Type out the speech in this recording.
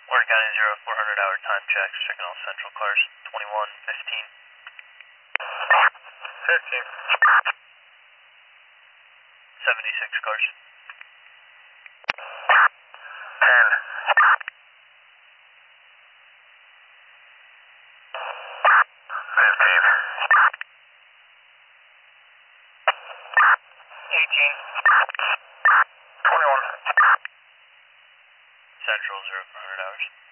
Orange County 0400 hour time checks, checking all central cars, 21, 15. 15. 76 cars. 10. 15. 18. 21. Central 0400 hours.